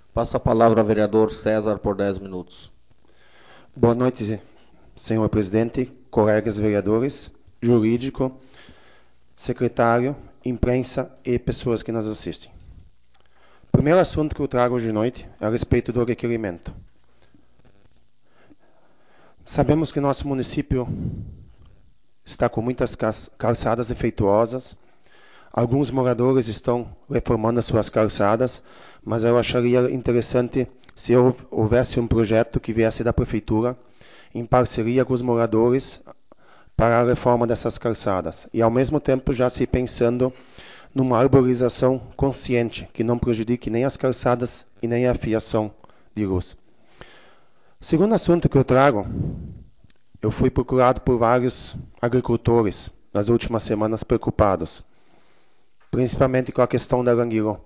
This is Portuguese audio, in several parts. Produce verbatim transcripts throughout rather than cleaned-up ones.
Passo a palavra ao vereador César por dez minutos. Boa noite, senhor presidente, colegas vereadores, jurídico, secretário, imprensa e pessoas que nos assistem. O primeiro assunto que eu trago hoje de noite é a respeito do requerimento. Sabemos que nosso município está com muitas calçadas defeituosas. Alguns moradores estão reformando as suas calçadas, mas eu acharia interessante se houvesse um projeto que viesse da prefeitura em parceria com os moradores para a reforma dessas calçadas. E ao mesmo tempo já se pensando numa arborização consciente, que não prejudique nem as calçadas e nem a fiação de luz. O segundo assunto que eu trago, eu fui procurado por vários agricultores nas últimas semanas preocupados, principalmente com a questão da Languiru.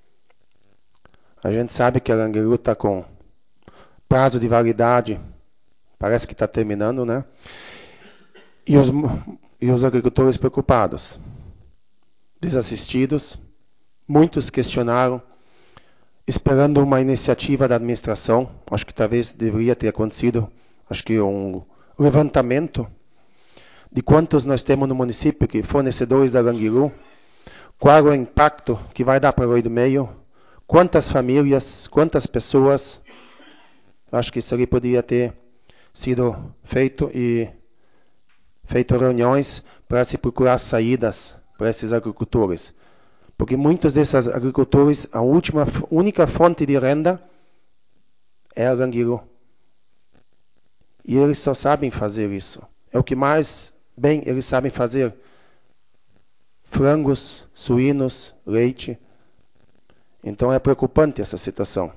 A gente sabe que a Languiru está com prazo de validade, parece que está terminando, né? E os, e os agricultores preocupados, desassistidos, muitos questionaram, esperando uma iniciativa da administração. Acho que talvez deveria ter acontecido, acho que um levantamento de quantos nós temos no município que fornecedores da Languiru, qual o impacto que vai dar para o Oi do Meio, quantas famílias, quantas pessoas. Acho que isso ali poderia ter sido feito e feito reuniões para se procurar saídas para esses agricultores. Porque muitos desses agricultores, a última, única fonte de renda é a Languiru. E eles só sabem fazer isso. É o que mais bem eles sabem fazer. Frangos, suínos, leite. Então é preocupante essa situação.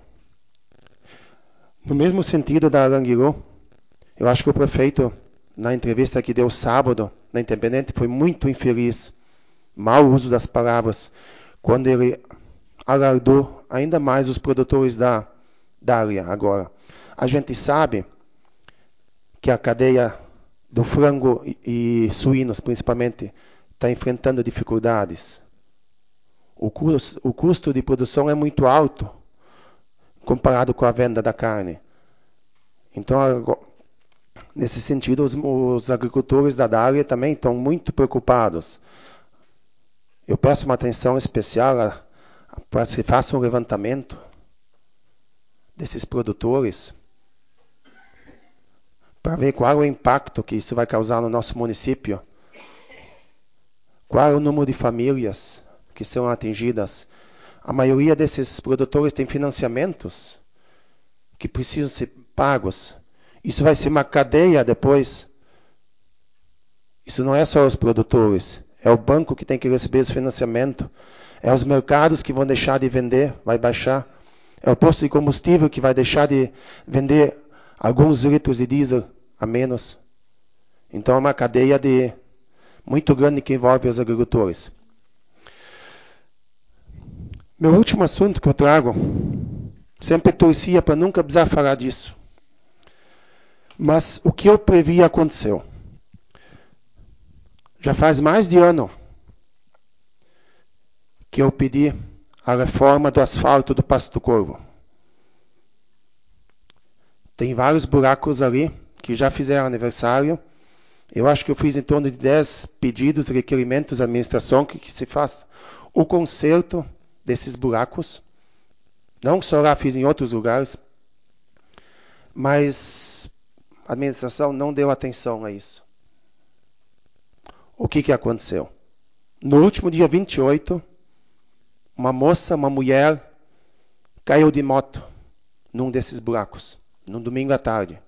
No mesmo sentido da Languiru, eu acho que o prefeito, na entrevista que deu sábado, na Independente, foi muito infeliz. Mau uso das palavras, quando ele alardou ainda mais os produtores da, da área agora. A gente sabe que a cadeia do frango e, e suínos, principalmente, está enfrentando dificuldades. O custo, o custo de produção é muito alto comparado com a venda da carne. Então, nesse sentido, os, os agricultores da área também estão muito preocupados. Eu peço uma atenção especial para que se faça um levantamento desses produtores para ver qual é o impacto que isso vai causar no nosso município. Qual é o número de famílias que são atingidas? A maioria desses produtores tem financiamentos que precisam ser pagos. Isso vai ser uma cadeia depois. Isso não é só os produtores. É o banco que tem que receber esse financiamento. É os mercados que vão deixar de vender, vai baixar. É o posto de combustível que vai deixar de vender alguns litros de diesel a menos. Então é uma cadeia de muito grande que envolve os agricultores. Meu último assunto que eu trago, sempre torcia para nunca precisar falar disso. Mas o que eu previ aconteceu. Já faz mais de ano que eu pedi a reforma do asfalto do Passo do Corvo. Tem vários buracos ali que já fizeram aniversário. Eu acho que eu fiz em torno de dez pedidos, requerimentos à administração que, que se faça o conserto desses buracos. Não só lá, fiz em outros lugares. Mas a administração não deu atenção a isso. O que, que aconteceu? No último dia vinte e oito, uma moça, uma mulher, caiu de moto num desses buracos, num domingo à tarde.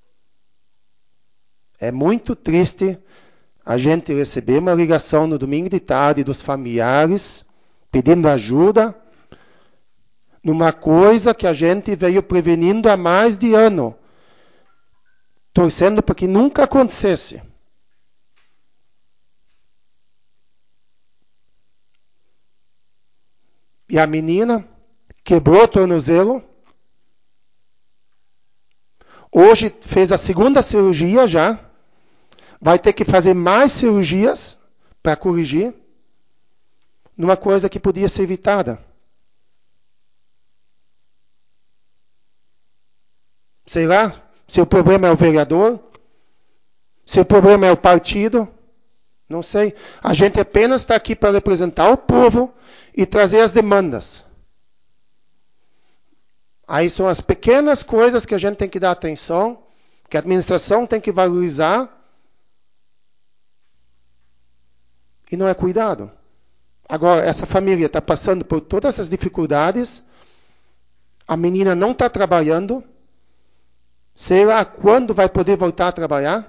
É muito triste a gente receber uma ligação no domingo de tarde dos familiares pedindo ajuda numa coisa que a gente veio prevenindo há mais de ano, torcendo para que nunca acontecesse. E a menina quebrou o tornozelo. Hoje fez a segunda cirurgia já. Vai ter que fazer mais cirurgias para corrigir numa coisa que podia ser evitada. Sei lá, se o problema é o vereador, se o problema é o partido, não sei. A gente apenas está aqui para representar o povo e trazer as demandas. Aí são as pequenas coisas que a gente tem que dar atenção, que a administração tem que valorizar, e não é cuidado. Agora, essa família está passando por todas essas dificuldades, a menina não está trabalhando, sei lá quando vai poder voltar a trabalhar.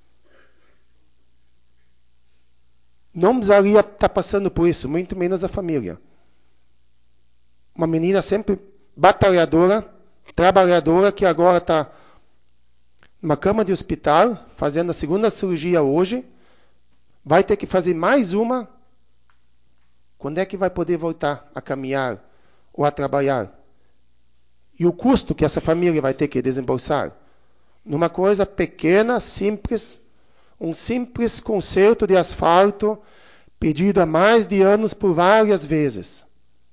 Não precisaria estar passando por isso, muito menos a família. Uma menina sempre batalhadora, trabalhadora, que agora está numa cama de hospital, fazendo a segunda cirurgia hoje, vai ter que fazer mais uma. Quando é que vai poder voltar a caminhar ou a trabalhar? E o custo que essa família vai ter que desembolsar? Numa coisa pequena, simples, um simples conserto de asfalto, pedido há mais de anos por várias vezes.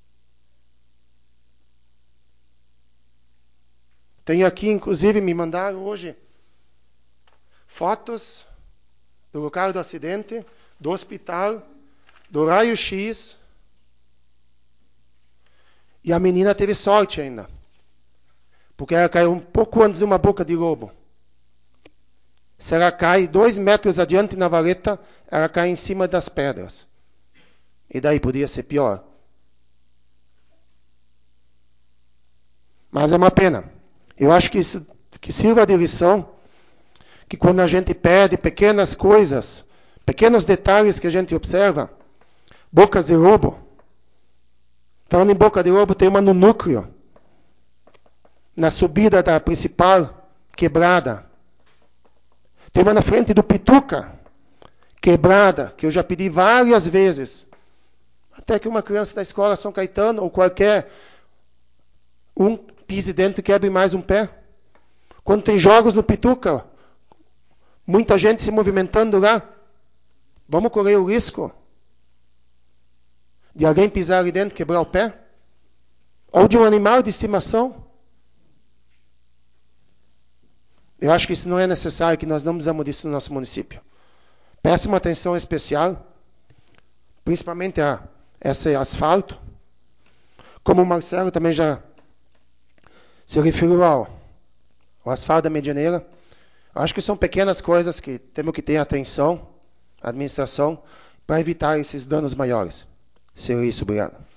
Tenho aqui, inclusive, me mandaram hoje fotos do local do acidente, do hospital, do raio-x. E a menina teve sorte ainda, porque ela caiu um pouco antes de uma boca de lobo. Se ela cai dois metros adiante na valeta, ela cai em cima das pedras. E daí podia ser pior. Mas é uma pena. Eu acho que isso que sirva de lição, que quando a gente pede pequenas coisas, pequenos detalhes que a gente observa, bocas de lobo. Falando em boca de lobo, tem uma no núcleo, na subida da principal, quebrada. Tem uma na frente do Pituca, quebrada, que eu já pedi várias vezes. Até que uma criança da escola São Caetano, ou qualquer um, pise dentro e quebre mais um pé. Quando tem jogos no Pituca, muita gente se movimentando lá, vamos correr o risco de alguém pisar ali dentro e quebrar o pé? Ou de um animal de estimação? Eu acho que isso não é necessário, que nós não precisamos disso no nosso município. Peço uma atenção especial, principalmente a esse asfalto. Como o Marcelo também já se referiu ao, ao asfalto da Medianeira. Acho que são pequenas coisas que temos que ter atenção, a administração, para evitar esses danos maiores. Seria isso, obrigado.